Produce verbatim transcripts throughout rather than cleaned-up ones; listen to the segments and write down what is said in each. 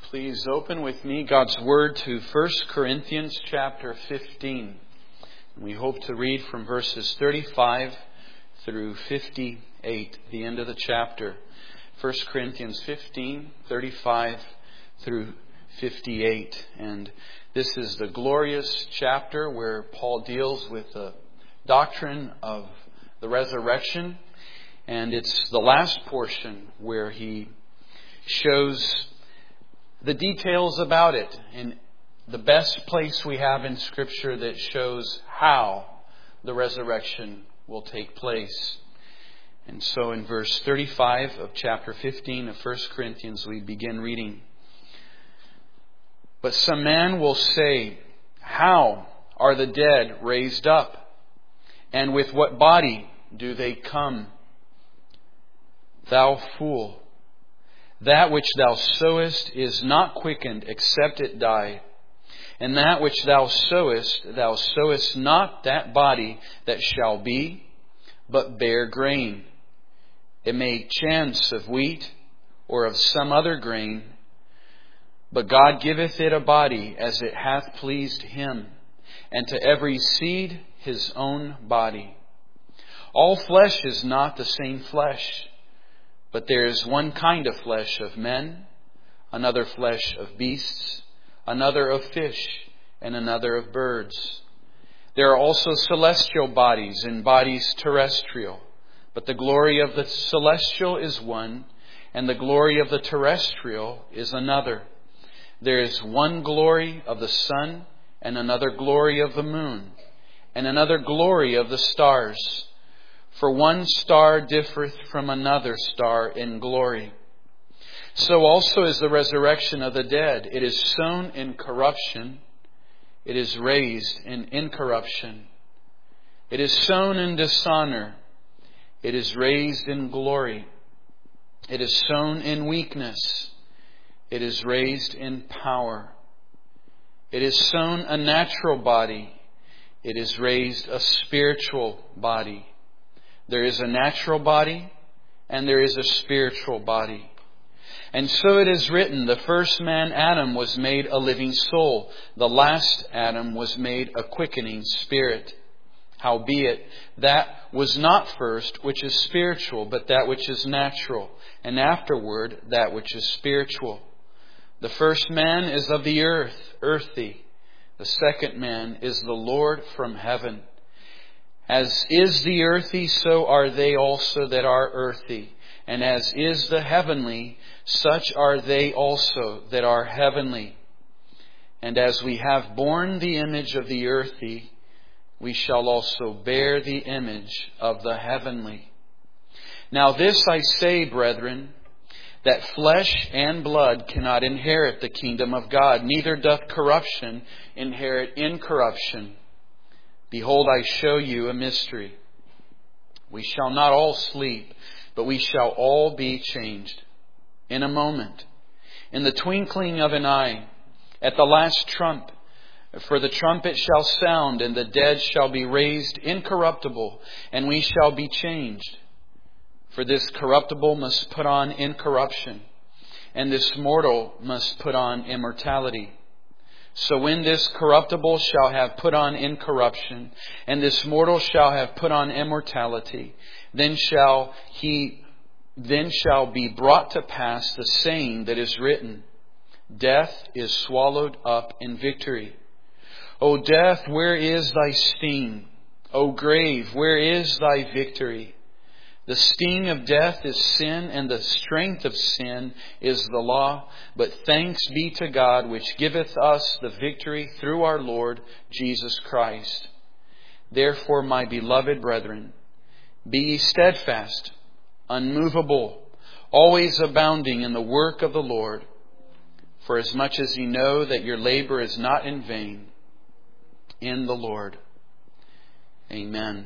Please open with me God's Word to First Corinthians chapter fifteen. We hope to read from verses thirty-five through fifty-eight, the end of the chapter. First Corinthians fifteen, thirty-five through fifty-eight. And this is the glorious chapter where Paul deals with the doctrine of the resurrection. And it's the last portion where he shows the details about it in the best place we have in Scripture that shows how the resurrection will take place. And so in verse thirty-five of chapter fifteen of First Corinthians, we begin reading. But some man will say, how are the dead raised up? And with what body do they come? Thou fool! That which thou sowest is not quickened, except it die. And that which thou sowest, thou sowest not that body that shall be, but bare grain. It may chance of wheat, or of some other grain. But God giveth it a body as it hath pleased Him, and to every seed his own body. All flesh is not the same flesh. But there is one kind of flesh of men, another flesh of beasts, another of fish, and another of birds. There are also celestial bodies and bodies terrestrial. But the glory of the celestial is one, and the glory of the terrestrial is another. There is one glory of the sun, and another glory of the moon, and another glory of the stars. For one star differeth from another star in glory. So also is the resurrection of the dead. It is sown in corruption. It is raised in incorruption. It is sown in dishonor. It is raised in glory. It is sown in weakness. It is raised in power. It is sown a natural body. It is raised a spiritual body. There is a natural body and there is a spiritual body. And so it is written, the first man, Adam, was made a living soul. The last Adam was made a quickening spirit. Howbeit, that was not first which is spiritual, but that which is natural, and afterward that which is spiritual. The first man is of the earth, earthy. The second man is the Lord from heaven. As is the earthy, so are they also that are earthy. And as is the heavenly, such are they also that are heavenly. And as we have borne the image of the earthy, we shall also bear the image of the heavenly. Now this I say, brethren, that flesh and blood cannot inherit the kingdom of God, neither doth corruption inherit incorruption. Behold, I show you a mystery. We shall not all sleep, but we shall all be changed. In a moment, in the twinkling of an eye, at the last trump. For the trumpet shall sound, and the dead shall be raised incorruptible, and we shall be changed. For this corruptible must put on incorruption, and this mortal must put on immortality. So when this corruptible shall have put on incorruption, and this mortal shall have put on immortality, then shall he, then shall be brought to pass the saying that is written, Death is swallowed up in victory. O death, where is thy sting? O grave, where is thy victory? The sting of death is sin, and the strength of sin is the law. But thanks be to God, which giveth us the victory through our Lord Jesus Christ. Therefore, my beloved brethren, be ye steadfast, unmovable, always abounding in the work of the Lord, for as much as ye know that your labor is not in vain in the Lord. Amen.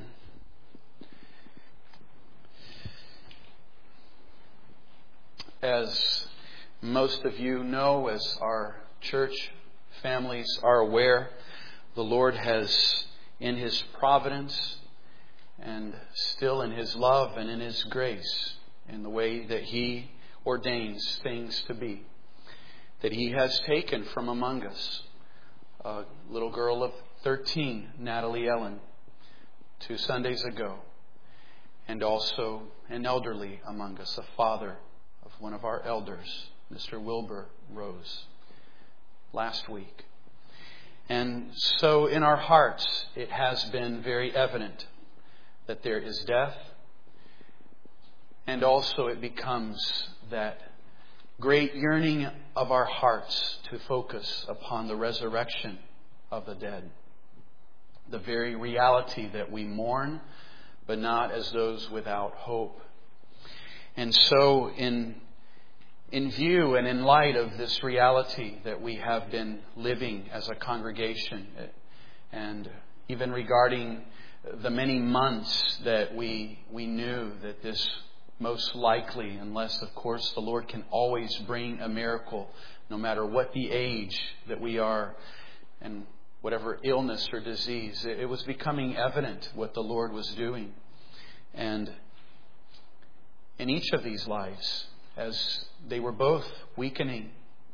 As most of you know, as our church families are aware, the Lord has, in His providence and still in His love and in His grace, in the way that He ordains things to be, that He has taken from among us a little girl of thirteen, Natalie Ellen, two Sundays ago, and also an elderly among us, a father of one of our elders, Mister Wilbur Rose, last week. And so in our hearts, it has been very evident that there is death, and also it becomes that great yearning of our hearts to focus upon the resurrection of the dead. The very reality that we mourn, but not as those without hope. And so in, in view and in light of this reality that we have been living as a congregation, and even regarding the many months that we, we knew that this most likely, unless, of course, the Lord can always bring a miracle, no matter what the age that we are and whatever illness or disease. It was becoming evident what the Lord was doing. And in each of these lives, as they were both weakening,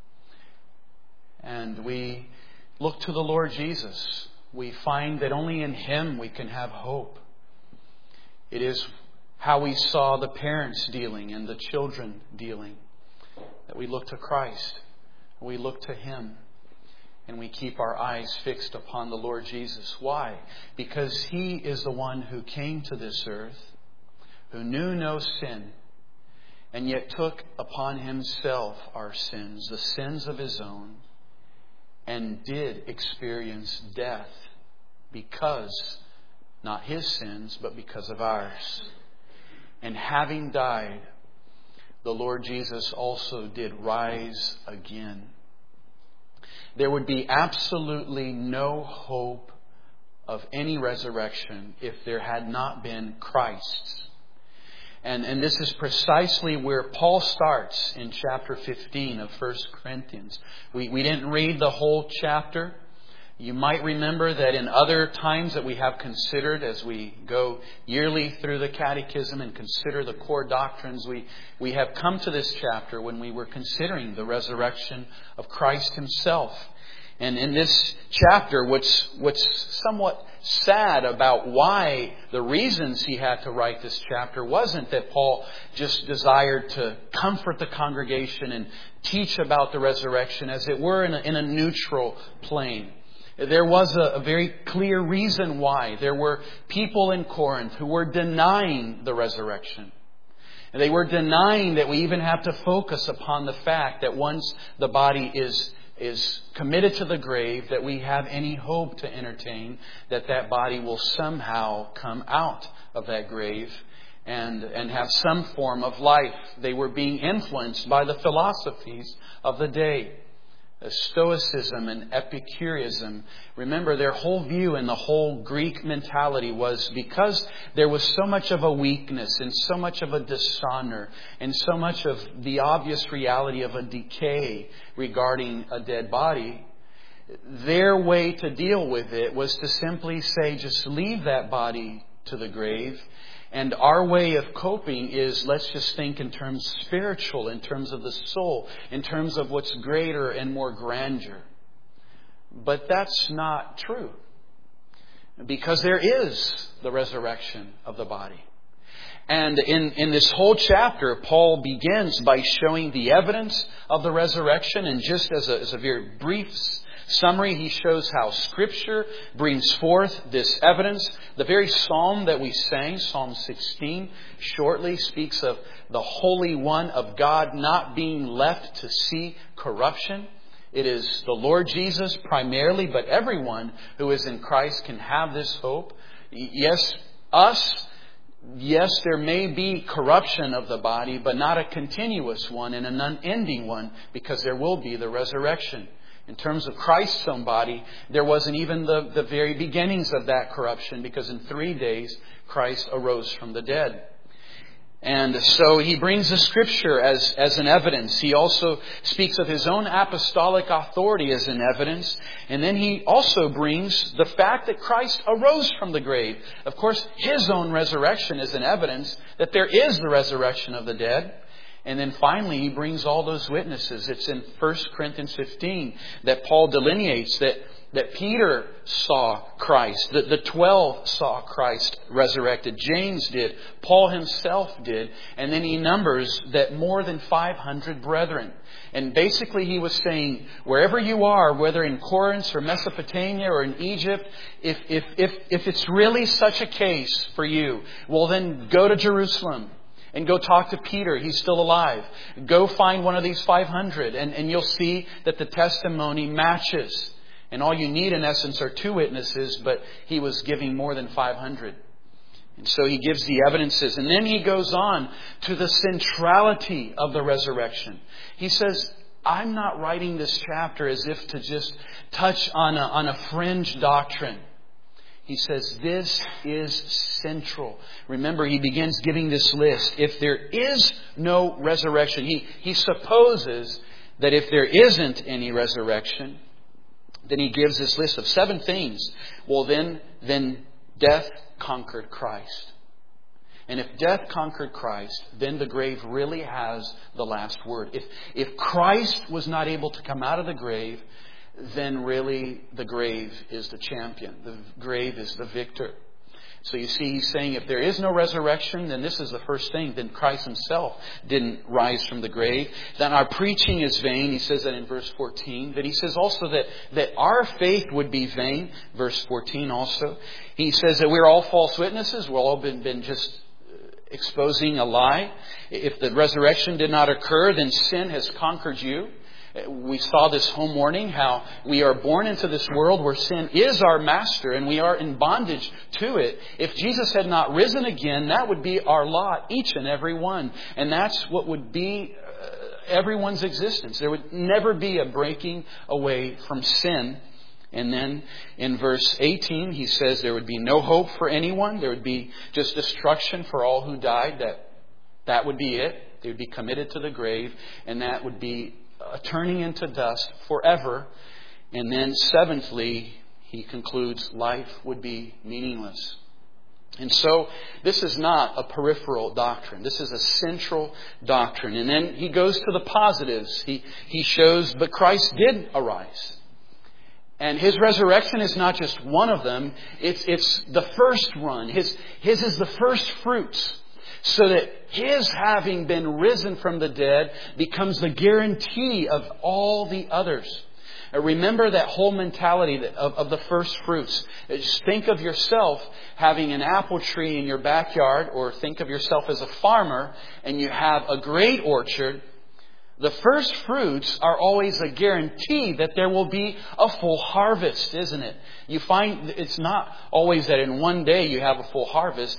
and we look to the Lord Jesus, we find that only in Him we can have hope. It is how we saw the parents dealing and the children dealing, that we look to Christ, we look to Him, and we keep our eyes fixed upon the Lord Jesus. Why? Because He is the one who came to this earth, who knew no sin, and yet took upon Himself our sins, the sins of His own, and did experience death because, not His sins, but because of ours. And having died, the Lord Jesus also did rise again. There would be absolutely no hope of any resurrection if there had not been Christ. And, and this is precisely where Paul starts in chapter fifteen of First Corinthians. We, we didn't read the whole chapter. You might remember that in other times that we have considered, as we go yearly through the catechism and consider the core doctrines, we, we have come to this chapter when we were considering the resurrection of Christ Himself. And in this chapter, what's, what's somewhat sad about why the reasons he had to write this chapter wasn't that Paul just desired to comfort the congregation and teach about the resurrection, as it were, in a, in a neutral plane. There was a, a very clear reason why. There were people in Corinth who were denying the resurrection. And they were denying that we even have to focus upon the fact that once the body is, is committed to the grave, that we have any hope to entertain that that body will somehow come out of that grave and, and have some form of life. They were being influenced by the philosophies of the day. Stoicism and Epicureanism. Remember, their whole view and the whole Greek mentality was because there was so much of a weakness and so much of a dishonor and so much of the obvious reality of a decay regarding a dead body, their way to deal with it was to simply say, just leave that body to the grave. And our way of coping is, let's just think in terms spiritual, in terms of the soul, in terms of what's greater and more grandeur. But that's not true. Because there is the resurrection of the body. And in, in this whole chapter, Paul begins by showing the evidence of the resurrection. And just as a, as a very brief summary, he shows how Scripture brings forth this evidence. The very psalm that we sang, Psalm sixteen, shortly speaks of the Holy One of God not being left to see corruption. It is the Lord Jesus primarily, but everyone who is in Christ can have this hope. Yes, us, yes, there may be corruption of the body, but not a continuous one and an unending one, because there will be the resurrection. In terms of Christ's own body, there wasn't even the, the very beginnings of that corruption, because in three days Christ arose from the dead. And so he brings the Scripture as, as an evidence. He also speaks of his own apostolic authority as an evidence. And then he also brings the fact that Christ arose from the grave. Of course, his own resurrection is an evidence that there is the resurrection of the dead. And then finally, he brings all those witnesses. It's in First Corinthians fifteen that Paul delineates that, that Peter saw Christ, that the twelve saw Christ resurrected. James did. Paul himself did. And then he numbers that more than five hundred brethren. And basically he was saying, wherever you are, whether in Corinth or Mesopotamia or in Egypt, if, if, if, if it's really such a case for you, well then go to Jerusalem. And go talk to Peter. He's still alive. Go find one of these five hundred. And, and you'll see that the testimony matches. And all you need in essence are two witnesses. But he was giving more than five hundred. And so he gives the evidences. And then he goes on to the centrality of the resurrection. He says, I'm not writing this chapter as if to just touch on a, on a fringe doctrine. He says this is central. Remember, he begins giving this list. If there is no resurrection, he, he supposes that if there isn't any resurrection, then he gives this list of seven things. Well, then, then death conquered Christ. And if death conquered Christ, then the grave really has the last word. If, if Christ was not able to come out of the grave, then really the grave is the champion. The grave is the victor. So you see, he's saying if there is no resurrection, then this is the first thing. Then Christ himself didn't rise from the grave. Then our preaching is vain. He says that in verse fourteen. But he says also that, that our faith would be vain. Verse fourteen also. He says that we're all false witnesses. We've all been, been just exposing a lie. If the resurrection did not occur, then sin has conquered you. We saw this home morning how we are born into this world where sin is our master and we are in bondage to it. If Jesus had not risen again, that would be our lot, each and every one. And that's what would be everyone's existence. There would never be a breaking away from sin. And then in verse eighteen, he says there would be no hope for anyone. There would be just destruction for all who died. That, that would be it. They would be committed to the grave. And that would be Uh, turning into dust forever. And then seventhly, he concludes life would be meaningless. And so this is not a peripheral doctrine. This is a central doctrine. And then he goes to the positives. He, he shows, but Christ did arise. And His resurrection is not just one of them. It's, it's the first one. His, his is the first fruits. So that His having been risen from the dead becomes the guarantee of all the others. Now remember that whole mentality of, of the first fruits. Just think of yourself having an apple tree in your backyard, or think of yourself as a farmer and you have a great orchard. The first fruits are always a guarantee that there will be a full harvest, isn't it? You find it's not always that in one day you have a full harvest.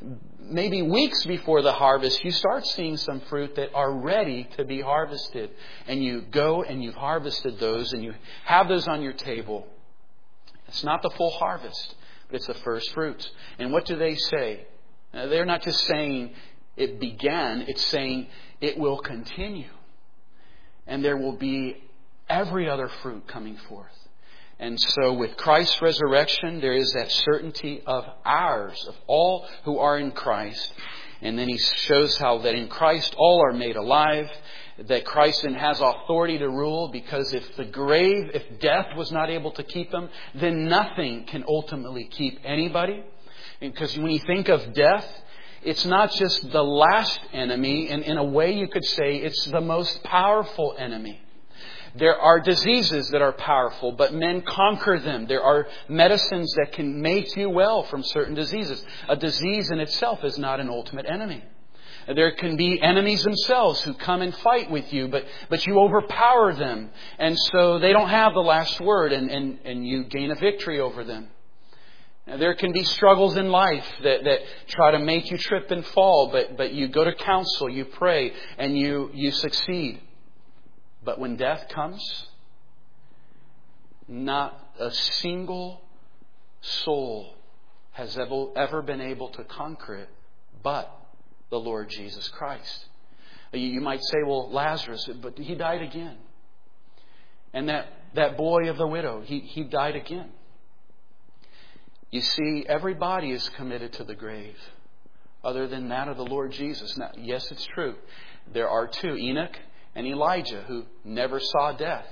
Maybe weeks before the harvest, you start seeing some fruit that are ready to be harvested. And you go and you've harvested those and you have those on your table. It's not the full harvest, but it's the first fruits. And what do they say? They're not just saying it began, it's saying it will continue. And there will be every other fruit coming forth. And so with Christ's resurrection, there is that certainty of ours, of all who are in Christ. And then he shows how that in Christ all are made alive, that Christ then has authority to rule, because if the grave, if death was not able to keep him, then nothing can ultimately keep anybody. Because when you think of death, it's not just the last enemy, and in a way you could say it's the most powerful enemy. There are diseases that are powerful, but men conquer them. There are medicines that can make you well from certain diseases. A disease in itself is not an ultimate enemy. There can be enemies themselves who come and fight with you, but, but you overpower them. And so they don't have the last word, and, and, and you gain a victory over them. Now, there can be struggles in life that, that try to make you trip and fall, but, but you go to counsel, you pray, and you, you succeed. But when death comes, not a single soul has ever, ever been able to conquer it but the Lord Jesus Christ. You might say, well, Lazarus, but he died again. And that, that boy of the widow, he, he died again. You see, everybody is committed to the grave other than that of the Lord Jesus. Now, yes, it's true. there are two, Enoch and Elijah, who never saw death.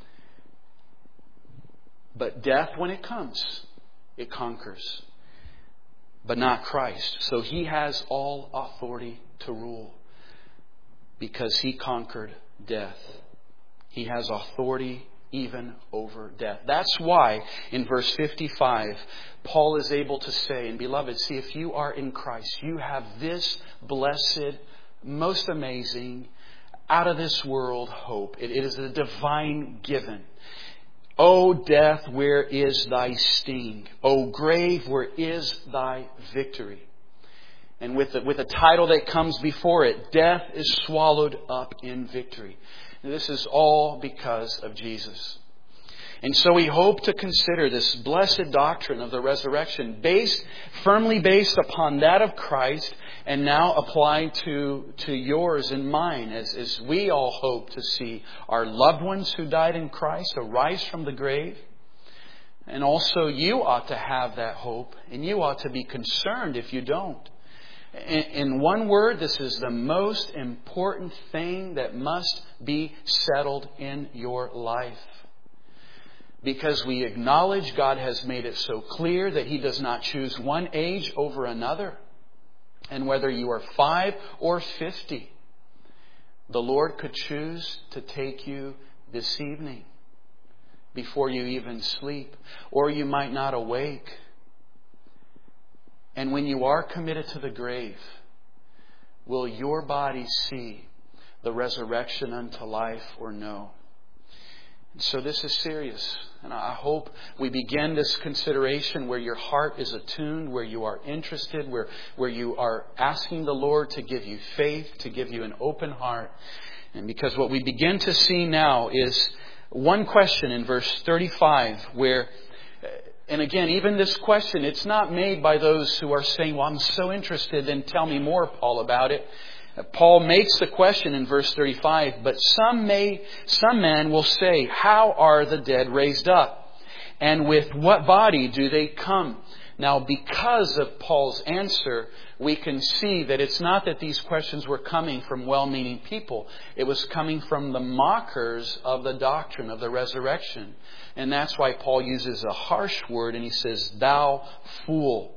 But death, when it comes, it conquers. But not Christ. So He has all authority to rule because He conquered death. He has authority even over death. That's why in verse fifty-five, Paul is able to say, and beloved, see, if you are in Christ, you have this blessed, most amazing, out of this world hope. It, it is a divine given. O death, where is thy sting? O grave, where is thy victory? And with the, with the title that comes before it, death is swallowed up in victory. And this is all because of Jesus. And so we hope to consider this blessed doctrine of the resurrection based, firmly based upon that of Christ, and now applied to, to yours and mine, as, as we all hope to see our loved ones who died in Christ arise from the grave. And also you ought to have that hope, and you ought to be concerned if you don't. In, in one word, this is the most important thing that must be settled in your life. Because we acknowledge God has made it so clear that He does not choose one age over another. And whether you are five or fifty, the Lord could choose to take you this evening before you even sleep. Or you might not awake. And when you are committed to the grave, will your body see the resurrection unto life or no? So this is serious. And I hope we begin this consideration where your heart is attuned, where you are interested, where, where you are asking the Lord to give you faith, to give you an open heart. And because what we begin to see now is one question in verse thirty-five where, and again, even this question, it's not made by those who are saying, well, I'm so interested, then tell me more, Paul, about it. Paul makes the question in verse thirty-five, but some may, some men will say, how are the dead raised up? And with what body do they come? Now, because of Paul's answer, we can see that it's not that these questions were coming from well-meaning people. It was coming from the mockers of the doctrine of the resurrection. And that's why Paul uses a harsh word and he says, thou fool.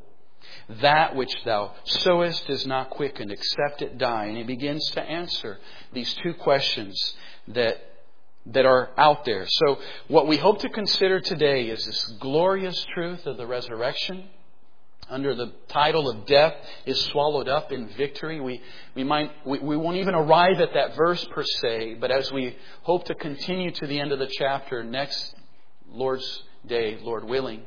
That which thou sowest is not quickened, except it die. And he begins to answer these two questions that, that are out there. So what we hope to consider today is this glorious truth of the resurrection. Under the title of death is swallowed up in victory. We, we, might, we, we won't even arrive at that verse per se, but as we hope to continue to the end of the chapter next Lord's Day, Lord willing,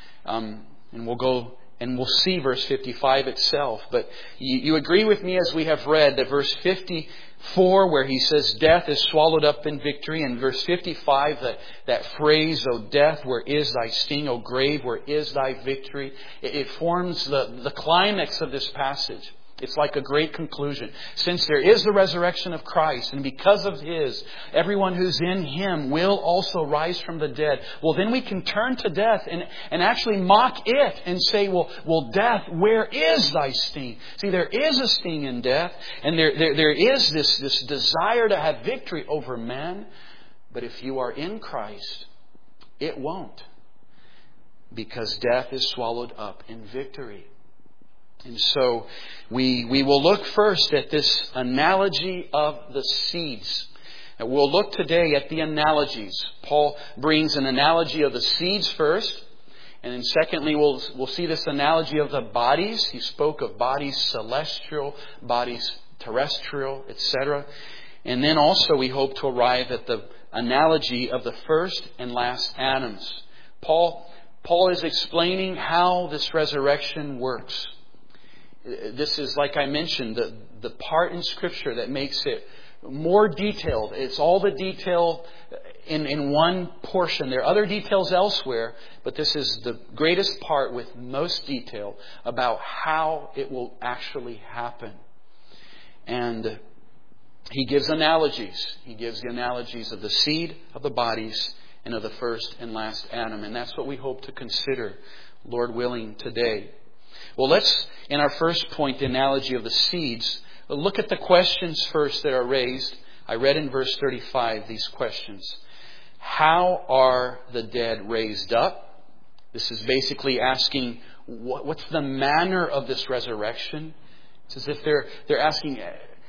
um, and we'll go and we'll see verse fifty-five itself. But you, you agree with me as we have read that verse fifty-four, where he says death is swallowed up in victory, and verse fifty-five, that, that phrase, O death, where is thy sting? O grave, where is thy victory? It, it forms the, the climax of this passage. It's like a great conclusion. Since there is the resurrection of Christ, and because of His, everyone who's in Him will also rise from the dead. Well, then we can turn to death and, and actually mock it and say, well, well, death, where is thy sting? See, there is a sting in death, and there, there, there is this, this desire to have victory over man. But if you are in Christ, it won't. Because death is swallowed up in victory. And so we we will look first at this analogy of the seeds. And we'll look today at the analogies. Paul brings an analogy of the seeds first. And then secondly, we'll, we'll see this analogy of the bodies. He spoke of bodies celestial, bodies terrestrial, et cetera. And then also we hope to arrive at the analogy of the first and last Adams. Paul, Paul is explaining how this resurrection works. This is, like I mentioned, the, the part in Scripture that makes it more detailed. It's all the detail in, in one portion. There are other details elsewhere, but this is the greatest part with most detail about how it will actually happen. And he gives analogies. He gives the analogies of the seed, of the bodies, and of the first and last Adam. And that's what we hope to consider, Lord willing, today. Well, let's, in our first point, the analogy of the seeds, Look at the questions first that are raised. I read in verse thirty-five these questions. How are the dead raised up? This is basically asking, what, what's the manner of this resurrection? It's as if they're, they're asking,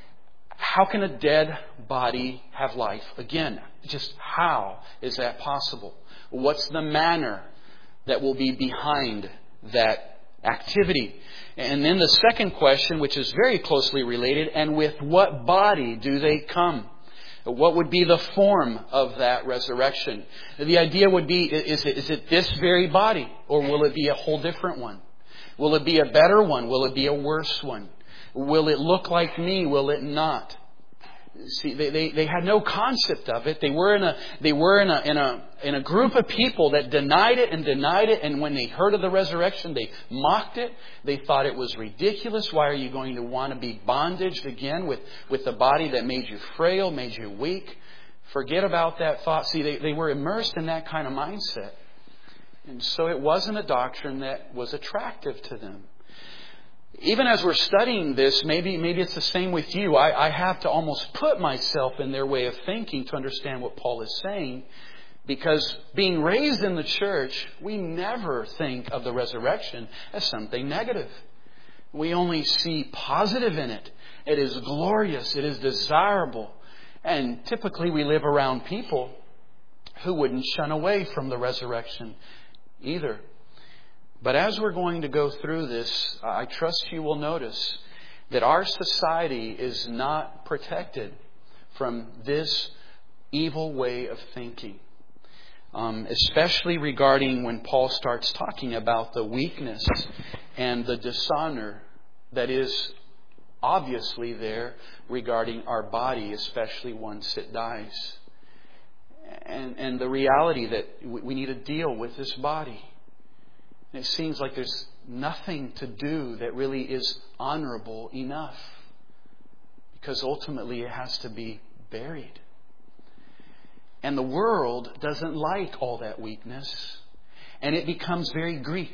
how can a dead body have life? Again, just how is that possible? What's the manner that will be behind that activity? And then the second question, which is very closely related, and with what body do they come? What would be the form of that resurrection? The idea would be, is it, is it this very body? Or will it be a whole different one? Will it be a better one? Will it be a worse one? Will it look like me? Will it not? See, they, they, they had no concept of it. They were in a they were in a in a in a group of people that denied it and denied it. And when they heard of the resurrection, they mocked it. They thought it was ridiculous. Why are you going to want to be bondaged again with, with the body that made you frail, made you weak? Forget about that thought. See, they, they were immersed in that kind of mindset. And so it wasn't a doctrine that was attractive to them. Even as we're studying this, maybe maybe it's the same with you. I, I have to almost put myself in their way of thinking to understand what Paul is saying. Because being raised in the church, we never think of the resurrection as something negative. We only see positive in it. It is glorious. It is desirable. And typically we live around people who wouldn't shun away from the resurrection either. But as we're going to go through this, I trust you will notice that our society is not protected from this evil way of thinking. Um, especially regarding when Paul starts talking about the weakness and the dishonor that is obviously there regarding our body, especially once it dies. And, and the reality that we need to deal with this body. And it seems like there's nothing to do that really is honorable enough. Because ultimately it has to be buried. And the world doesn't like all that weakness. And it becomes very Greek.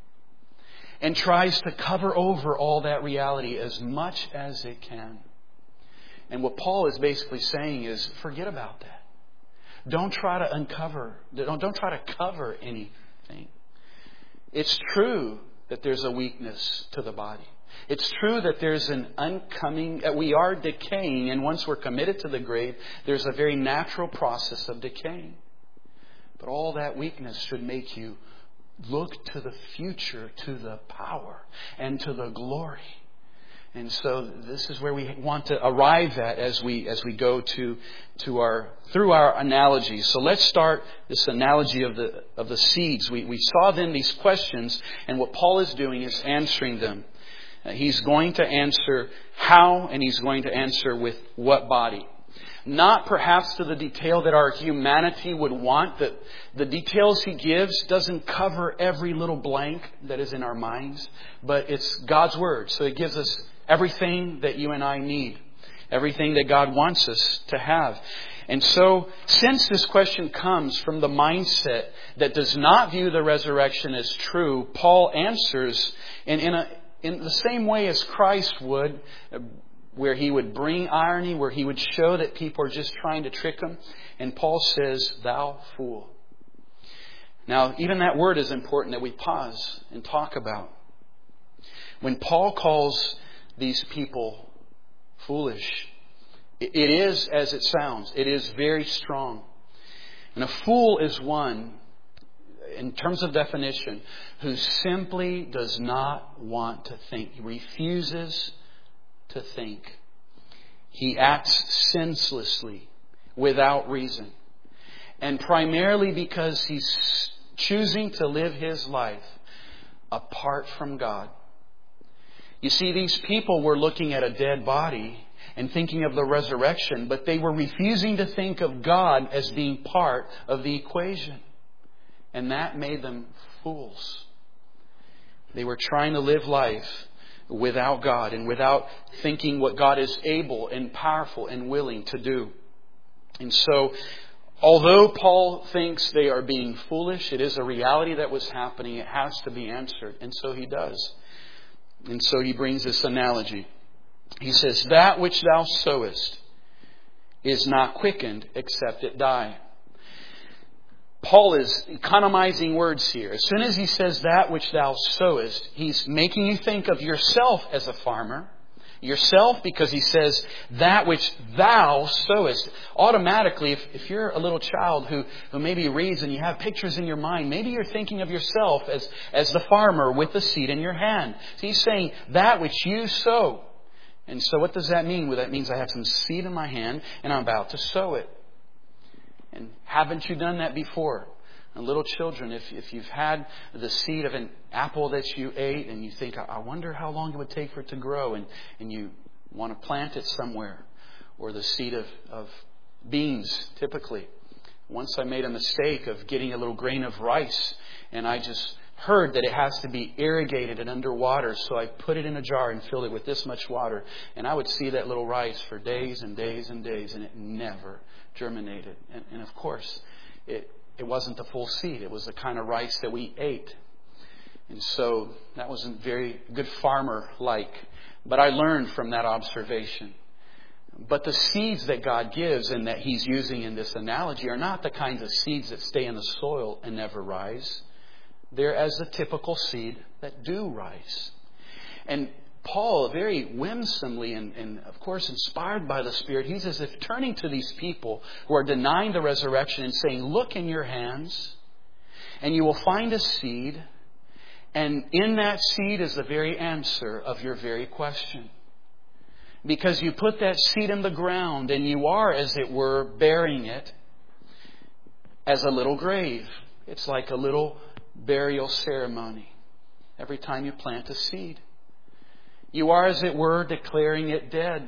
And tries to cover over all that reality as much as it can. And what Paul is basically saying is, forget about that. Don't try to uncover, don't, don't try to cover anything. It's true that there's a weakness to the body. It's true that there's an oncoming, that we are decaying, and once we're committed to the grave, there's a very natural process of decaying. But all that weakness should make you look to the future, to the power, and to the glory. And so this is where we want to arrive at as we as we go to to our through our analogies. So let's start this analogy of the of the seeds. We we saw then these questions, and what Paul is doing is answering them. Uh, he's going to answer how, and he's going to answer with what body. Not perhaps to the detail that our humanity would want. That the details he gives doesn't cover every little blank that is in our minds, but it's God's Word. So it gives us everything that you and I need. Everything that God wants us to have. And so, since this question comes from the mindset that does not view the resurrection as true, Paul answers in, in, a, in the same way as Christ would, where he would bring irony, where he would show that people are just trying to trick him. And Paul says, "Thou fool." Now, even that word is important that we pause and talk about. When Paul calls these people foolish, it is as it sounds. It is very strong. And a fool is one, in terms of definition, who simply does not want to think. He refuses to think. He acts senselessly, without reason. And primarily because he's choosing to live his life apart from God. You see, these people were looking at a dead body and thinking of the resurrection, but they were refusing to think of God as being part of the equation. And that made them fools. They were trying to live life without God and without thinking what God is able and powerful and willing to do. And so, although Paul thinks they are being foolish, it is a reality that was happening. It has to be answered. And so he does. And so he brings this analogy. He says, that which thou sowest is not quickened except it die. Paul is economizing words here. As soon as he says that which thou sowest, he's making you think of yourself as a farmer. Yourself, because he says that which thou sowest. Automatically, if, if you're a little child who, who maybe reads and you have pictures in your mind, maybe you're thinking of yourself as, as the farmer with the seed in your hand. So he's saying that which you sow. And so what does that mean? Well, that means I have some seed in my hand and I'm about to sow it. And haven't you done that before? And little children, if, if you've had the seed of an apple that you ate and you think, I wonder how long it would take for it to grow, and, and you want to plant it somewhere. Or the seed of, of beans, typically. Once I made a mistake of getting a little grain of rice, and I just heard that it has to be irrigated and underwater, so I put it in a jar and filled it with this much water. And I would see that little rice for days and days and days, and it never germinated. And, and of course, it, it wasn't the full seed. It was the kind of rice that we ate. And so that wasn't very good farmer-like. But I learned from that observation. But the seeds that God gives and that He's using in this analogy are not the kinds of seeds that stay in the soil and never rise. They're as the typical seed that do rise. And Paul, very whimsically and, and of course inspired by the Spirit, he's as if turning to these people who are denying the resurrection and saying, look in your hands and you will find a seed, and in that seed is the very answer of your very question. Because you put that seed in the ground and you are, as it were, burying it as a little grave. It's like a little burial ceremony every time you plant a seed. You are, as it were, declaring it dead.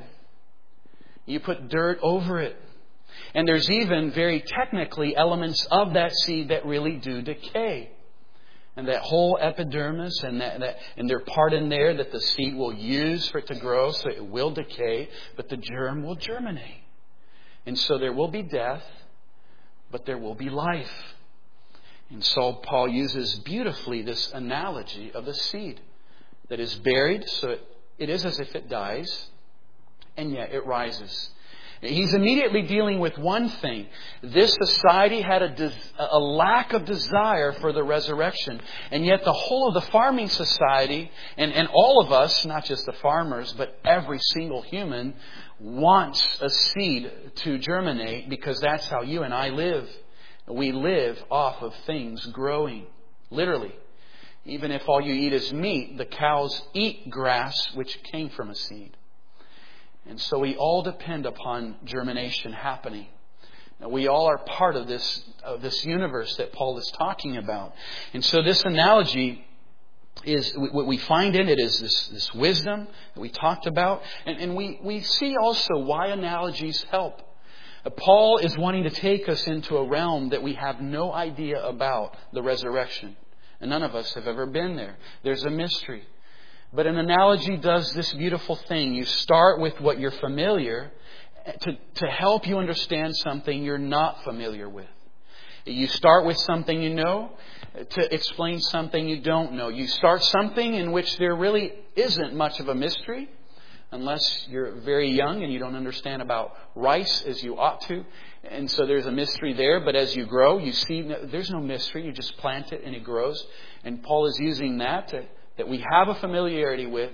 You put dirt over it. And there's even, very technically, elements of that seed that really do decay. And that whole epidermis and that, that and their part in there that the seed will use for it to grow, so it will decay, but the germ will germinate. And so there will be death, but there will be life. And so Paul uses beautifully this analogy of the seed that is buried, so it, it is as if it dies, and yet it rises. He's immediately dealing with one thing. This society had a, des- a lack of desire for the resurrection. And yet the whole of the farming society, and, and all of us, not just the farmers, but every single human, wants a seed to germinate, because that's how you and I live. We live off of things growing. Literally. Even if all you eat is meat, the cows eat grass which came from a seed. And so we all depend upon germination happening. Now, we all are part of this, of this universe that Paul is talking about. And so this analogy is, what we find in it is this, this wisdom that we talked about. And, and we, we see also why analogies help. Paul is wanting to take us into a realm that we have no idea about, the resurrection. And none of us have ever been there. There's a mystery. But an analogy does this beautiful thing. You start with what you're familiar to, to help you understand something you're not familiar with. You start with something you know to explain something you don't know. You start something in which there really isn't much of a mystery, unless you're very young and you don't understand about rice as you ought to. And so there's a mystery there. But as you grow, you see there's no mystery. You just plant it and it grows. And Paul is using that to, that we have a familiarity with,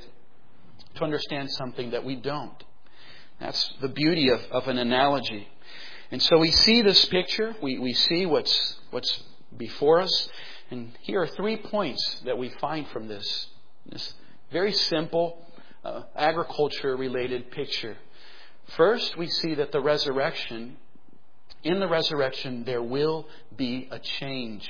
to understand something that we don't. That's the beauty of, of an analogy. And so we see this picture. We, we see what's, what's before us. And here are three points that we find from this. This very simple uh, agriculture-related picture. First, we see that the resurrection, in the resurrection, there will be a change.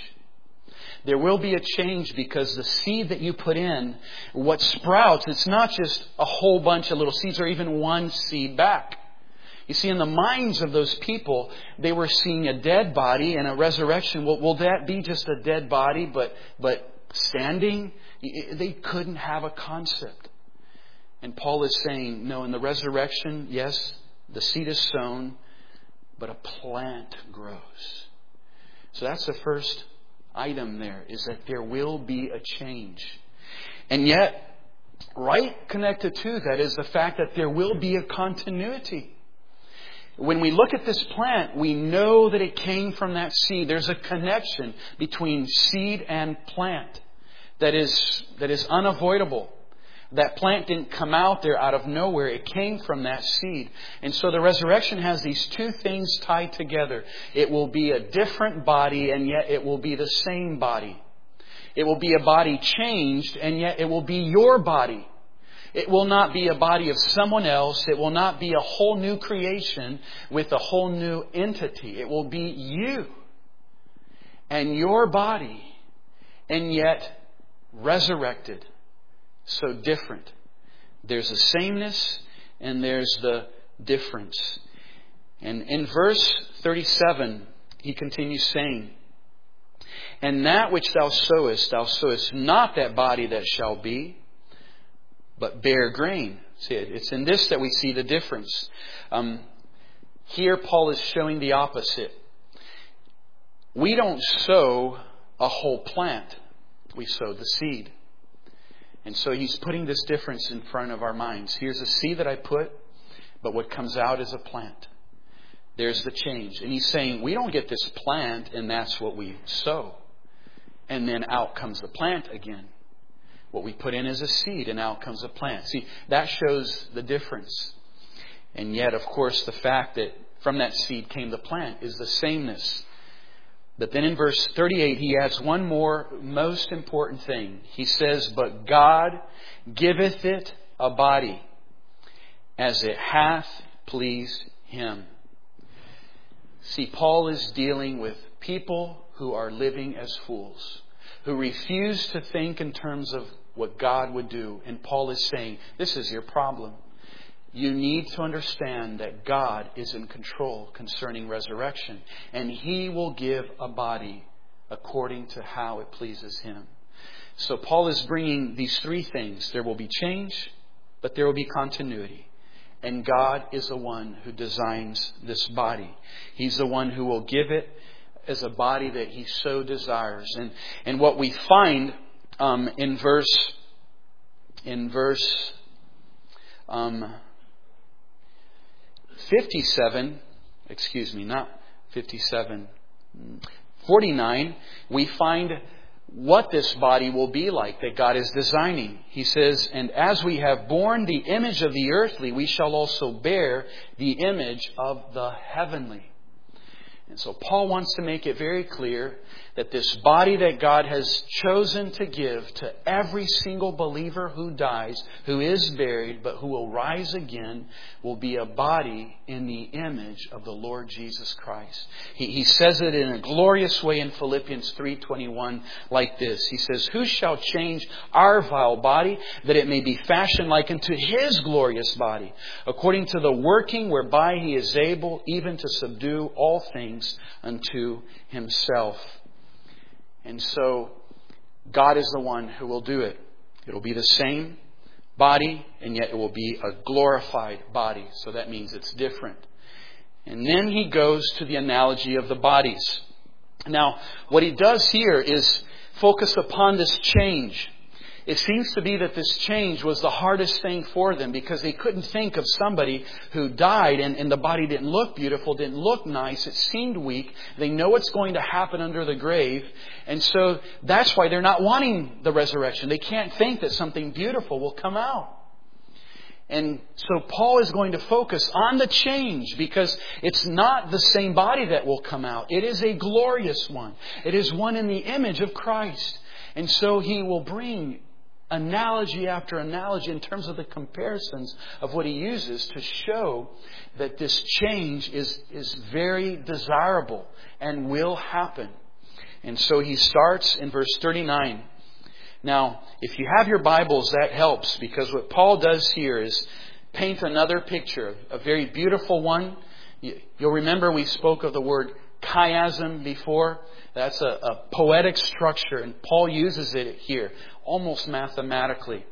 There will be a change because the seed that you put in, what sprouts, it's not just a whole bunch of little seeds or even one seed back. You see, in the minds of those people, they were seeing a dead body and a resurrection. Well, will that be just a dead body but, but standing? They couldn't have a concept. And Paul is saying, no, in the resurrection, yes, the seed is sown, but a plant grows. So that's the first item there, is that there will be a change. And yet, right connected to that is the fact that there will be a continuity. When we look at this plant, we know that it came from that seed. There's a connection between seed and plant that is, that is unavoidable. That plant didn't come out there out of nowhere. It came from that seed. And so the resurrection has these two things tied together. It will be a different body, and yet it will be the same body. It will be a body changed, and yet it will be your body. It will not be a body of someone else. It will not be a whole new creation with a whole new entity. It will be you and your body, and yet resurrected. So different. There's a sameness and there's the difference. And in verse thirty-seven, he continues saying, "And that which thou sowest, thou sowest not that body that shall be, but bear grain." See, it's in this that we see the difference. Um, here Paul is showing the opposite. We don't sow a whole plant. We sow the seed. And so he's putting this difference in front of our minds. Here's a seed that I put, but what comes out is a plant. There's the change. And he's saying we don't get this plant and that's what we sow. And then out comes the plant again. What we put in is a seed and out comes a plant. See, that shows the difference. And yet, of course, the fact that from that seed came the plant is the sameness. But then in verse thirty-eight, he adds one more most important thing. He says, "But God giveth it a body, as it hath pleased Him." See, Paul is dealing with people who are living as fools, who refuse to think in terms of what God would do. And Paul is saying, this is your problem. You need to understand that God is in control concerning resurrection. And He will give a body according to how it pleases Him. So Paul is bringing these three things. There will be change, but there will be continuity. And God is the one who designs this body. He's the one who will give it as a body that He so desires. And and what we find um, in verse in verse um, fifty-seven, excuse me, not fifty-seven, forty-nine, we find what this body will be like that God is designing. He says, "And as we have borne the image of the earthly, we shall also bear the image of the heavenly." And so Paul wants to make it very clear that this body that God has chosen to give to every single believer who dies, who is buried, but who will rise again, will be a body in the image of the Lord Jesus Christ. He, he says it in a glorious way in Philippians three twenty-one like this. He says, "Who shall change our vile body, that it may be fashioned like unto His glorious body, according to the working whereby He is able even to subdue all things unto Himself." And so God is the one who will do it. It will be the same body, and yet it will be a glorified body. So that means it's different. And then he goes to the analogy of the bodies. Now, what he does here is focus upon this change. It seems to be that this change was the hardest thing for them because they couldn't think of somebody who died and, and the body didn't look beautiful, didn't look nice, it seemed weak. They know what's going to happen under the grave. And so that's why they're not wanting the resurrection. They can't think that something beautiful will come out. And so Paul is going to focus on the change because it's not the same body that will come out. It is a glorious one. It is one in the image of Christ. And so he will bring analogy after analogy in terms of the comparisons of what he uses to show that this change is, is very desirable and will happen. And so he starts in verse thirty-nine. Now, if you have your Bibles, that helps because what Paul does here is paint another picture, a very beautiful one. You'll remember we spoke of the word chiasm before. That's a, a poetic structure, and Paul uses it here, almost mathematically.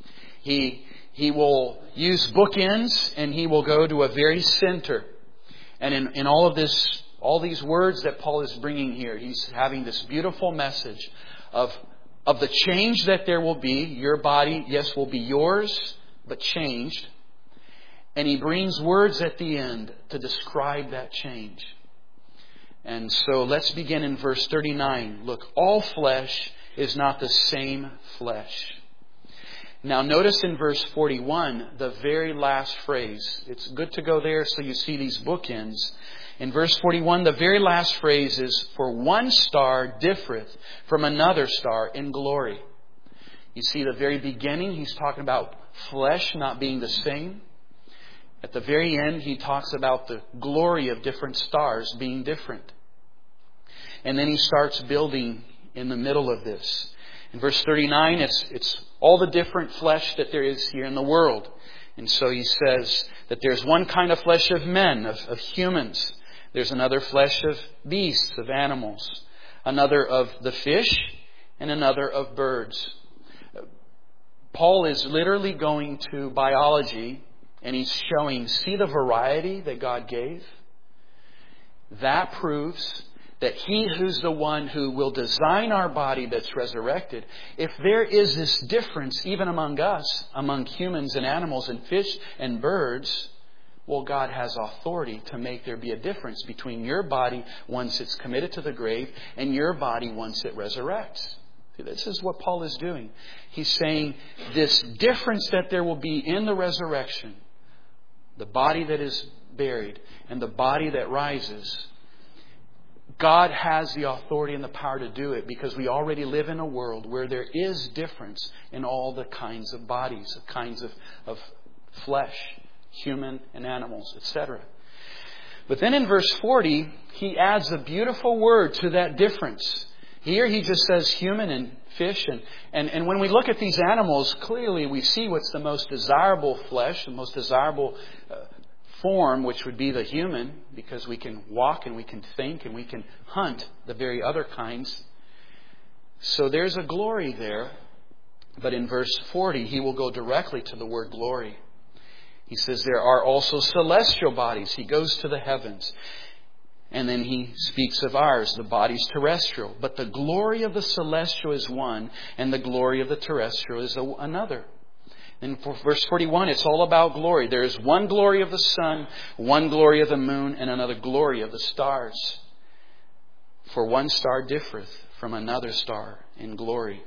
He he will use bookends, and he will go to a very center. And in, in all of this, all these words that Paul is bringing here, he's having this beautiful message of of the change that there will be. Your body, yes, will be yours, but changed. And He brings words at the end to describe that change. And so let's begin in verse thirty-nine. Look, all flesh is not the same flesh. Now notice in verse forty-one, the very last phrase. It's good to go there so you see these bookends. In verse forty-one, the very last phrase is, for one star differeth from another star in glory. You see the very beginning, He's talking about flesh not being the same. At the very end, He talks about the glory of different stars being different. And then He starts building in the middle of this. In verse thirty-nine, it's, it's all the different flesh that there is here in the world. And so He says that there's one kind of flesh of men, of, of humans. There's another flesh of beasts, of animals. Another of the fish, and another of birds. Paul is literally going to biology, and he's showing, see the variety that God gave? That proves that He who's the one who will design our body that's resurrected, if there is this difference even among us, among humans and animals and fish and birds, well, God has authority to make there be a difference between your body once it's committed to the grave and your body once it resurrects. See, this is what Paul is doing. He's saying this difference that there will be in the resurrection, the body that is buried and the body that rises, God has the authority and the power to do it because we already live in a world where there is difference in all the kinds of bodies, the kinds of, of flesh, human and animals, et cetera. But then in verse forty, he adds a beautiful word to that difference. Here he just says human and fish. And, and, and when we look at these animals, clearly we see what's the most desirable flesh, the most desirable uh, form, which would be the human, because we can walk and we can think and we can hunt the very other kinds. So there's a glory there. But in verse forty, he will go directly to the word glory. He says there are also celestial bodies. He goes to the heavens. And then he speaks of ours, the body's terrestrial. But the glory of the celestial is one, and the glory of the terrestrial is another. In verse forty-one, it's all about glory. There is one glory of the sun, one glory of the moon, and another glory of the stars. For one star differeth from another star in glory.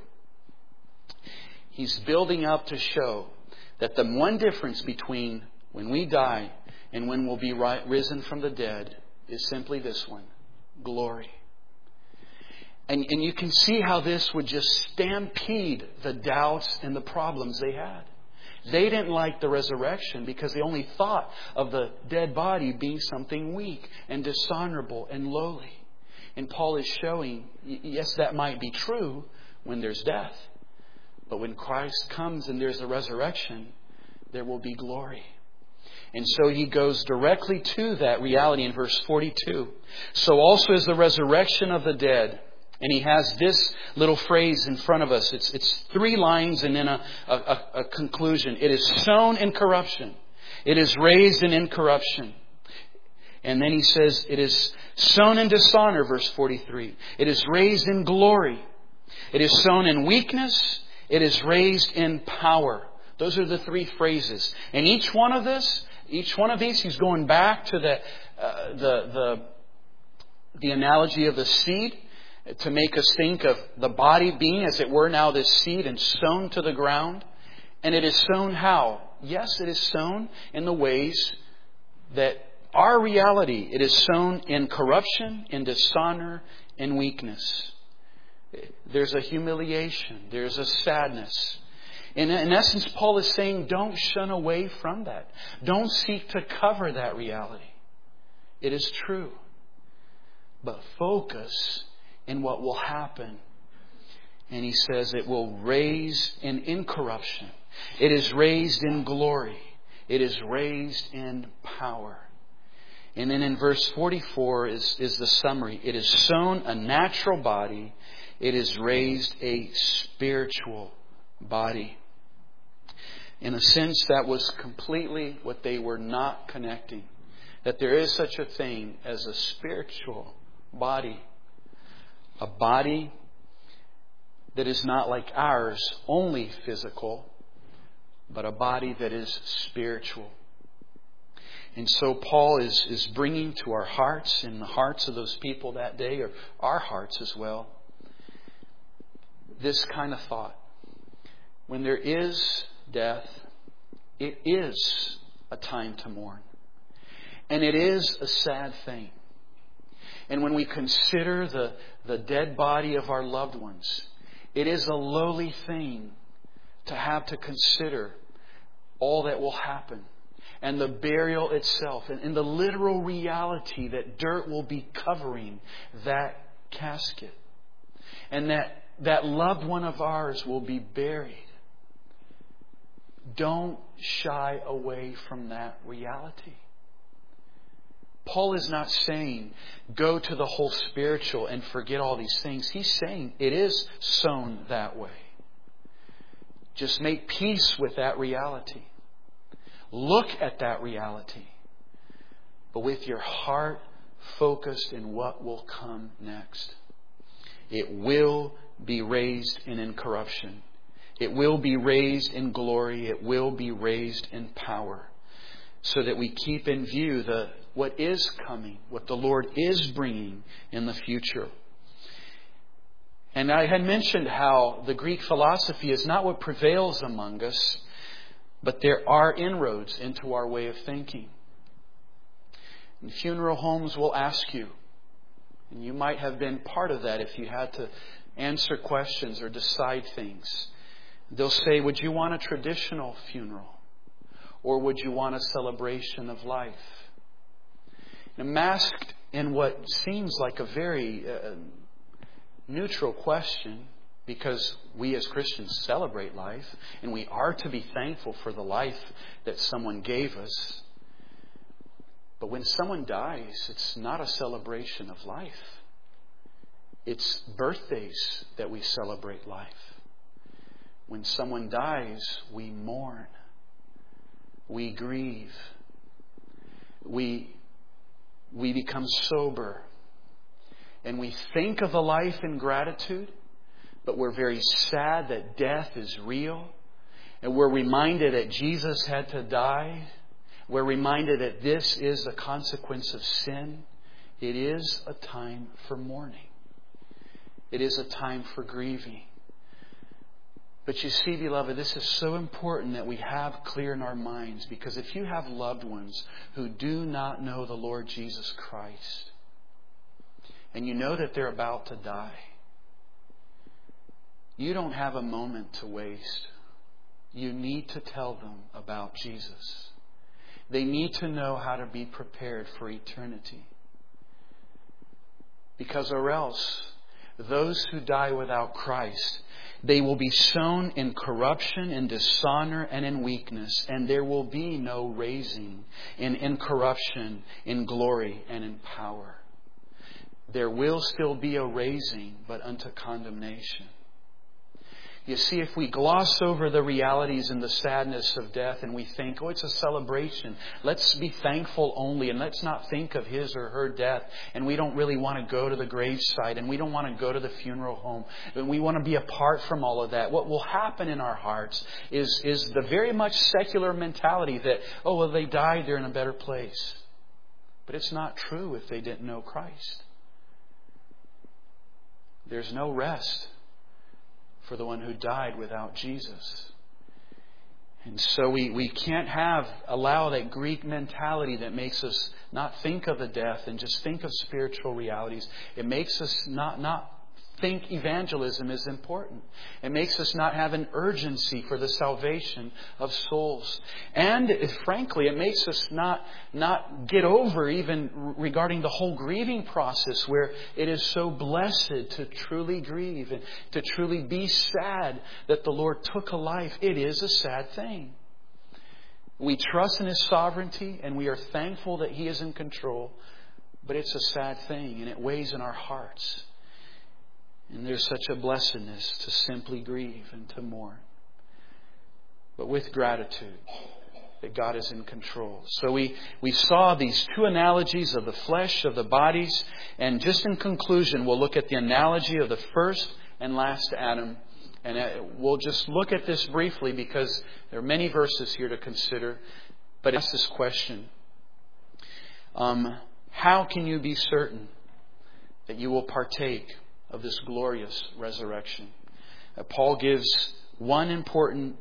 He's building up to show that the one difference between when we die and when we'll be risen from the dead is simply this one, glory. And, and you can see how this would just stampede the doubts and the problems they had. They didn't like the resurrection because they only thought of the dead body being something weak and dishonorable and lowly. And Paul is showing, yes, that might be true when there's death. But when Christ comes and there's a resurrection, there will be glory. And so he goes directly to that reality in verse forty-two. So also is the resurrection of the dead. And he has this little phrase in front of us. It's, it's three lines and then a, a, a conclusion. It is sown in corruption. It is raised in incorruption. And then he says it is sown in dishonor, verse forty-three. It is raised in glory. It is sown in weakness. It is raised in power. Those are the three phrases. And each one of this, each one of these, he's going back to the uh, the the the analogy of the seed to make us think of the body being, as it were, now this seed and sown to the ground. And it is sown how? Yes, it is sown in the ways that our reality. It is sown in corruption, in dishonor, in weakness. There's a humiliation. There's a sadness. In, in essence, Paul is saying, don't shun away from that. Don't seek to cover that reality. It is true. But focus in what will happen. And he says it will raise in incorruption. It is raised in glory. It is raised in power. And then in verse forty-four is, is the summary. It is sown a natural body. It is raised a spiritual body. In a sense, that was completely what they were not connecting. That there is such a thing as a spiritual body. A body that is not like ours, only physical, but a body that is spiritual. And so Paul is, is bringing to our hearts and the hearts of those people that day, or our hearts as well, this kind of thought. When there is death, it is a time to mourn. And it is a sad thing. And when we consider the, the dead body of our loved ones, it is a lowly thing to have to consider all that will happen. And the burial itself. And, and the literal reality that dirt will be covering that casket. And that, that loved one of ours will be buried. Don't shy away from that reality. Paul is not saying go to the whole spiritual and forget all these things. He's saying it is sown that way. Just make peace with that reality. Look at that reality. But with your heart focused in what will come next. It will be raised in incorruption. It will be raised in glory. It will be raised in power. So that we keep in view the what is coming, what the Lord is bringing in the future. And I had mentioned how the Greek philosophy is not what prevails among us, but there are inroads into our way of thinking. And funeral homes will ask you, and you might have been part of that if you had to answer questions or decide things. They'll say, would you want a traditional funeral? Or would you want a celebration of life? Now, masked in what seems like a very uh, neutral question, because we as Christians celebrate life, and we are to be thankful for the life that someone gave us. But when someone dies, it's not a celebration of life. It's birthdays that we celebrate life. When someone dies, we mourn. We grieve. We, we become sober. And we think of a life in gratitude, but we're very sad that death is real. And we're reminded that Jesus had to die. We're reminded that this is a consequence of sin. It is a time for mourning. It is a time for grieving. But you see, beloved, this is so important that we have clear in our minds, because if you have loved ones who do not know the Lord Jesus Christ, and you know that they're about to die, you don't have a moment to waste. You need to tell them about Jesus. They need to know how to be prepared for eternity. Because or else, those who die without Christ, they will be sown in corruption, in dishonor, and in weakness. And there will be no raising in incorruption, in glory, and in power. There will still be a raising, but unto condemnation. You see, if we gloss over the realities and the sadness of death and we think, oh, it's a celebration, let's be thankful only, and let's not think of his or her death, and we don't really want to go to the gravesite, and we don't want to go to the funeral home, and we want to be apart from all of that, what will happen in our hearts is, is the very much secular mentality that, oh, well, they died, they're in a better place. But it's not true if they didn't know Christ. There's no rest for the one who died without Jesus. And so we, we can't have, allow that Greek mentality that makes us not think of the death and just think of spiritual realities. It makes us not, not think evangelism is important. It makes us not have an urgency for the salvation of souls. And frankly, it makes us not, not get over even regarding the whole grieving process, where it is so blessed to truly grieve and to truly be sad that the Lord took a life. It is a sad thing. We trust in His sovereignty and we are thankful that He is in control. But it's a sad thing and it weighs in our hearts. And there's such a blessedness to simply grieve and to mourn, but with gratitude that God is in control. So we, we saw these two analogies of the flesh, of the bodies. And just in conclusion, we'll look at the analogy of the first and last Adam. And we'll just look at this briefly because there are many verses here to consider. But ask this question. Um, how can you be certain that you will partake of this glorious resurrection? Uh, Paul gives one important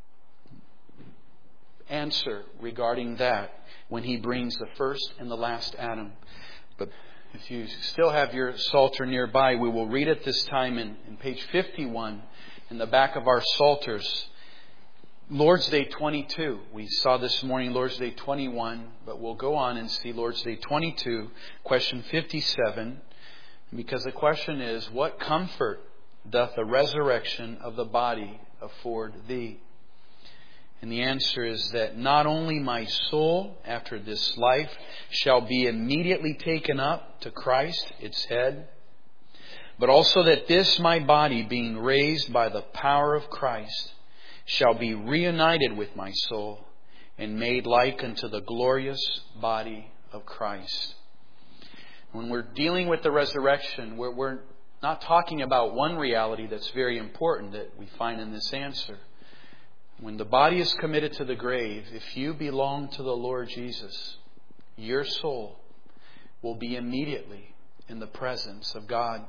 answer regarding that when he brings the first and the last Adam. But if you still have your Psalter nearby, we will read it this time in, in page fifty-one in the back of our Psalters. Lord's Day twenty-two. We saw this morning Lord's Day twenty-one, but we'll go on and see Lord's Day twenty-two, question fifty-seven. Because the question is, what comfort doth the resurrection of the body afford thee? And the answer is that not only my soul after this life shall be immediately taken up to Christ, its head, but also that this my body, being raised by the power of Christ, shall be reunited with my soul and made like unto the glorious body of Christ. When we're dealing with the resurrection, we're, we're not talking about one reality that's very important that we find in this answer. When the body is committed to the grave, if you belong to the Lord Jesus, your soul will be immediately in the presence of God.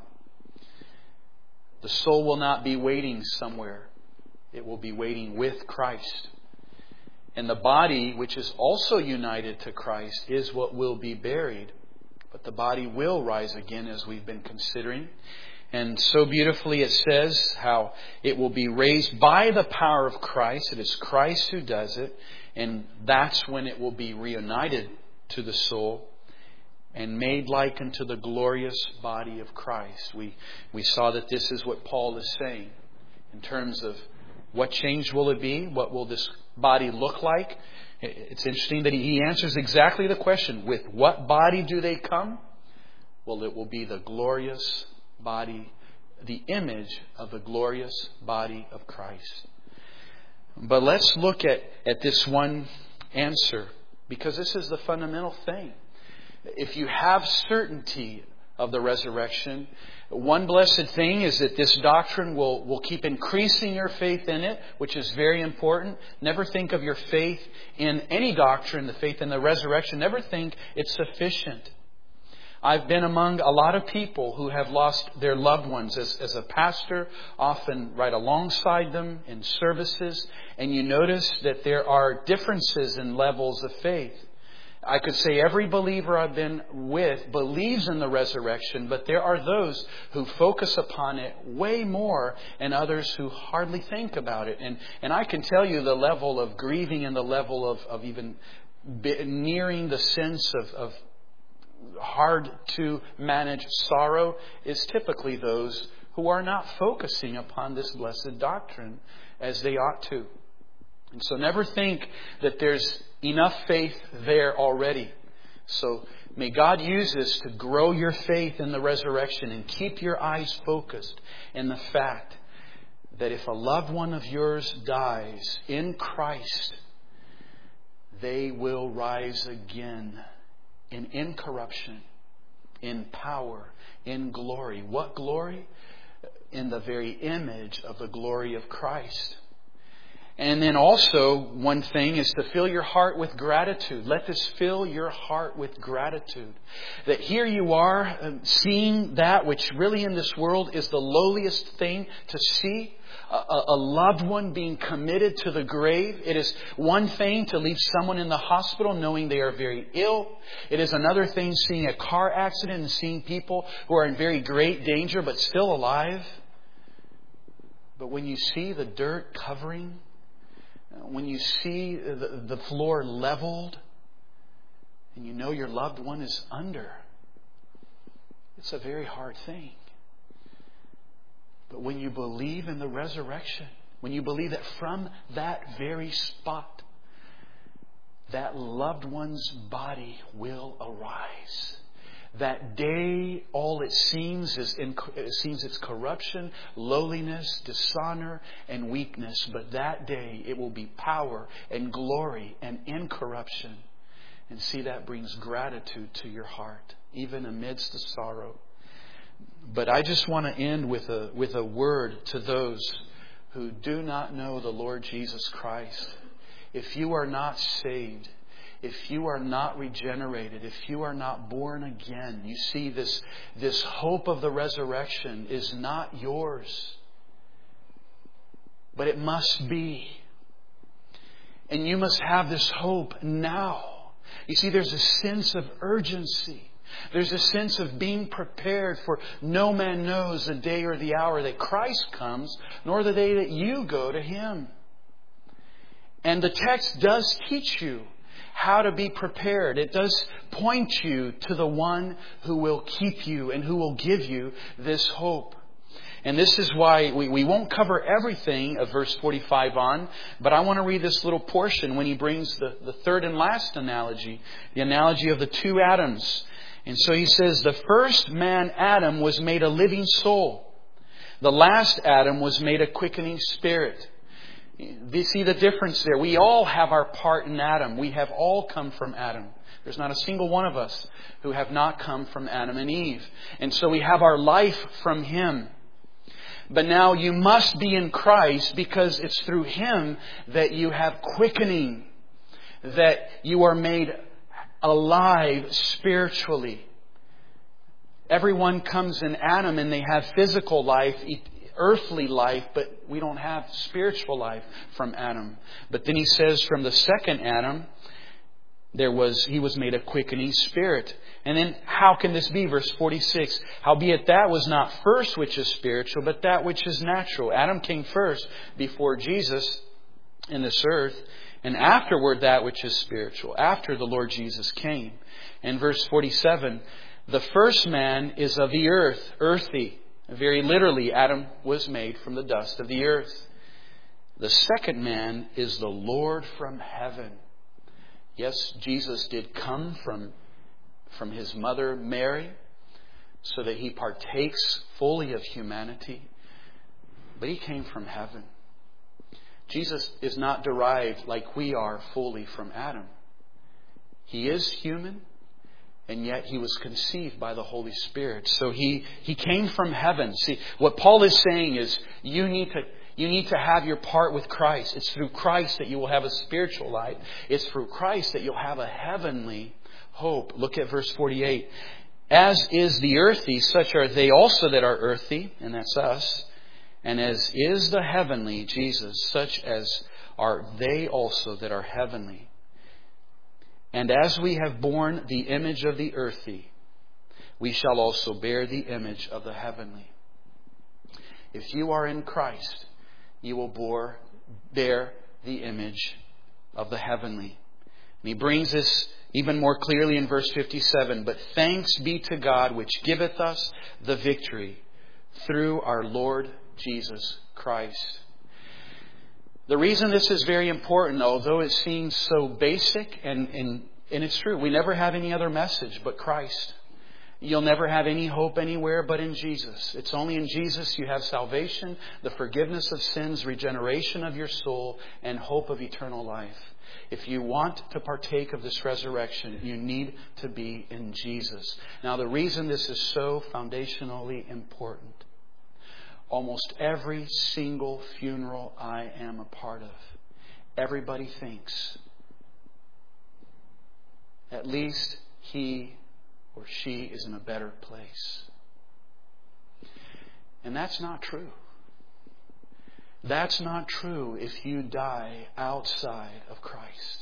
The soul will not be waiting somewhere. It will be waiting with Christ. And the body, which is also united to Christ, is what will be buried. But the body will rise again, as we've been considering. And so beautifully it says how it will be raised by the power of Christ. It is Christ who does it. And that's when it will be reunited to the soul and made like unto the glorious body of Christ. We, we saw that this is what Paul is saying in terms of what change will it be? What will this body look like? It's interesting that he answers exactly the question. With what body do they come? Well, it will be the glorious body, the image of the glorious body of Christ. But let's look at, at this one answer, because this is the fundamental thing. If you have certainty of the resurrection, one blessed thing is that this doctrine will, will keep increasing your faith in it, which is very important. Never think of your faith in any doctrine, the faith in the resurrection. Never think it's sufficient. I've been among a lot of people who have lost their loved ones as, as a pastor, often right alongside them in services. And you notice that there are differences in levels of faith. I could say every believer I've been with believes in the resurrection, but there are those who focus upon it way more and others who hardly think about it. And, and I can tell you the level of grieving and the level of, of even nearing the sense of, of hard to manage sorrow is typically those who are not focusing upon this blessed doctrine as they ought to. And so never think that there's enough faith there already. So may God use this to grow your faith in the resurrection and keep your eyes focused in the fact that if a loved one of yours dies in Christ, they will rise again in incorruption, in power, in glory. What glory? In the very image of the glory of Christ. And then also, one thing is to fill your heart with gratitude. Let this fill your heart with gratitude. That here you are, um, seeing that which really in this world is the lowliest thing to see. A, a loved one being committed to the grave. It is one thing to leave someone in the hospital knowing they are very ill. It is another thing seeing a car accident and seeing people who are in very great danger but still alive. But when you see the dirt covering, when you see the, the floor leveled and you know your loved one is under, it's a very hard thing. But when you believe in the resurrection, when you believe that from that very spot, that loved one's body will arise. That day, all it seems is in, it seems it's corruption, lowliness, dishonor, and weakness. But that day, it will be power and glory and incorruption. And see, that brings gratitude to your heart, even amidst the sorrow. But I just want to end with a with a word to those who do not know the Lord Jesus Christ. If you are not saved, if you are not regenerated, if you are not born again, you see this, this hope of the resurrection is not yours. But it must be. And you must have this hope now. You see, there's a sense of urgency. There's a sense of being prepared, for no man knows the day or the hour that Christ comes, nor the day that you go to Him. And the text does teach you how to be prepared. It does point you to the one who will keep you and who will give you this hope. And this is why we, we won't cover everything of verse forty-five on, but I want to read this little portion when he brings the, the third and last analogy, the analogy of the two Adams. And so he says, the first man, Adam, was made a living soul. The last Adam was made a quickening spirit. You see the difference there? We all have our part in Adam. We have all come from Adam. There's not a single one of us who have not come from Adam and Eve. And so we have our life from Him. But now you must be in Christ, because it's through Him that you have quickening, that you are made alive spiritually. Everyone comes in Adam and they have physical life, earthly life, but we don't have spiritual life from Adam. But then he says from the second Adam, there was he was made a quickening spirit. And then how can this be? Verse forty-six, howbeit that was not first which is spiritual, but that which is natural. Adam came first before Jesus in this earth, and afterward that which is spiritual, after the Lord Jesus came. And verse forty-seven, the first man is of the earth, earthy. Very literally, Adam was made from the dust of the earth. The second man is the Lord from heaven. Yes, Jesus did come from, from His mother Mary, so that He partakes fully of humanity. But He came from heaven. Jesus is not derived like we are fully from Adam. He is human, and yet He was conceived by the Holy Spirit. So He, he came from heaven. See, what Paul is saying is you need to You need to have your part with Christ. It's through Christ that you will have a spiritual life. It's through Christ that you'll have a heavenly hope. Look at verse forty-eight. As is the earthy, such are they also that are earthy, and that's us. And as is the heavenly, Jesus, such as are they also that are heavenly. And as we have borne the image of the earthy, we shall also bear the image of the heavenly. If you are in Christ, you will bore, bear the image of the heavenly. And he brings this even more clearly in verse fifty-seven. But thanks be to God which giveth us the victory through our Lord Jesus Christ. The reason this is very important, although it seems so basic, and, and, and it's true, we never have any other message but Christ. You'll never have any hope anywhere but in Jesus. It's only in Jesus you have salvation, the forgiveness of sins, regeneration of your soul, and hope of eternal life. If you want to partake of this resurrection, you need to be in Jesus. Now, the reason this is so foundationally important, almost every single funeral I am a part of, everybody thinks, at least he or she is in a better place. And that's not true. That's not true if you die outside of Christ.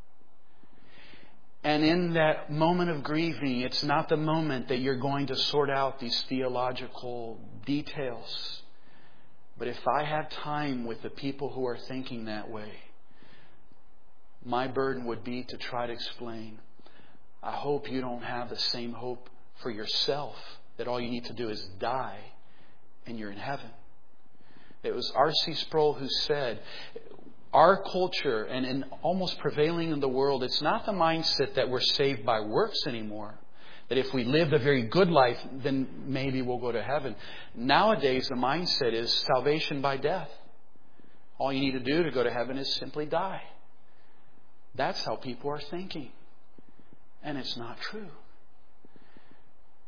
And in that moment of grieving, it's not the moment that you're going to sort out these theological details. But if I have time with the people who are thinking that way, my burden would be to try to explain, I hope you don't have the same hope for yourself, that all you need to do is die and you're in heaven. It was R C Sproul who said, our culture and, and almost prevailing in the world, it's not the mindset that we're saved by works anymore. That if we lived a very good life, then maybe we'll go to heaven. Nowadays, the mindset is salvation by death. All you need to do to go to heaven is simply die. That's how people are thinking. And it's not true.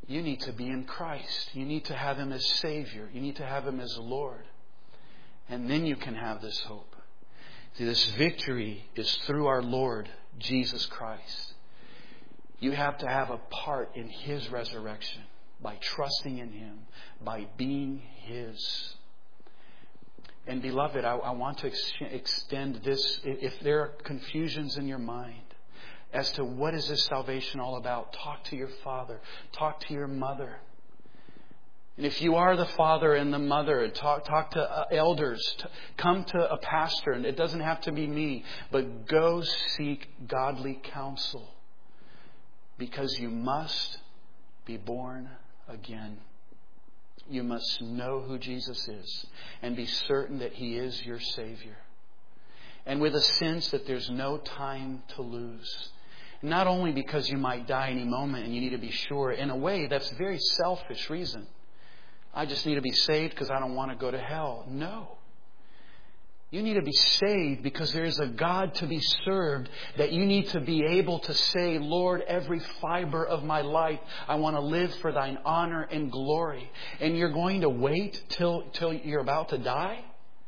You need to be in Christ. You need to have Him as Savior. You need to have Him as Lord. And then you can have this hope. See, this victory is through our Lord Jesus Christ. You have to have a part in His resurrection by trusting in Him, by being His. And beloved, I, I want to ex- extend this. If there are confusions in your mind as to what is this salvation all about, talk to your father. Talk to your mother. And if you are the father and the mother, talk, talk to uh, elders. To, come to a pastor. And it doesn't have to be me. But go seek godly counsel. Because you must be born again. You must know who Jesus is and be certain that He is your Savior. And with a sense that there's no time to lose. Not only because you might die any moment and you need to be sure. In a way, that's a very selfish reason. I just need to be saved because I don't want to go to hell. No. You need to be saved because there is a God to be served, that you need to be able to say, Lord, every fiber of my life, I want to live for Thine honor and glory. And you're going to wait till, till you're about to die?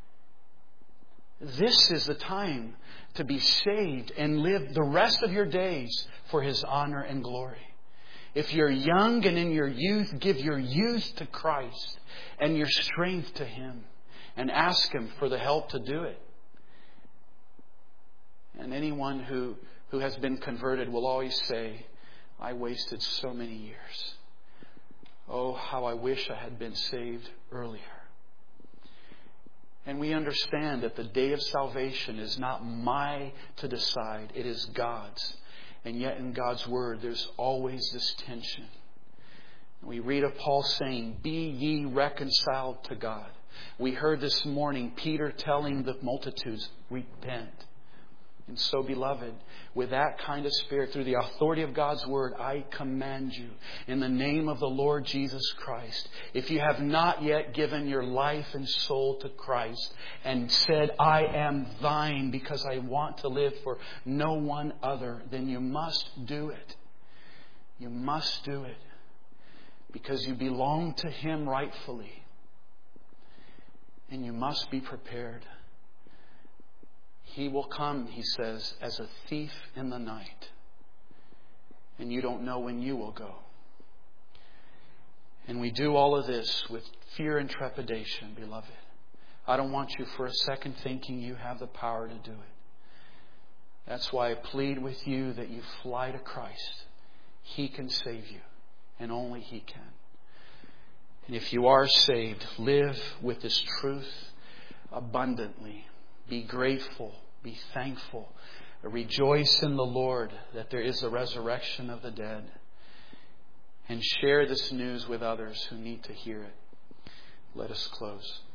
This is the time to be saved and live the rest of your days for His honor and glory. If you're young and in your youth, give your youth to Christ and your strength to Him. And ask Him for the help to do it. And anyone who, who has been converted will always say, I wasted so many years. Oh, how I wish I had been saved earlier. And we understand that the day of salvation is not my to decide. It is God's. And yet in God's Word, there's always this tension. We read of Paul saying, be ye reconciled to God. We heard this morning Peter telling the multitudes, repent. And so, beloved, with that kind of spirit, through the authority of God's Word, I command you, in the name of the Lord Jesus Christ, if you have not yet given your life and soul to Christ and said, I am thine because I want to live for no one other, then you must do it. You must do it because you belong to Him rightfully. And you must be prepared. He will come, He says, as a thief in the night. And you don't know when you will go. And we do all of this with fear and trepidation, beloved. I don't want you for a second thinking you have the power to do it. That's why I plead with you that you fly to Christ. He can save you, and only He can. And if you are saved, live with this truth abundantly. Be grateful. Be thankful. Rejoice in the Lord that there is a resurrection of the dead. And share this news with others who need to hear it. Let us close.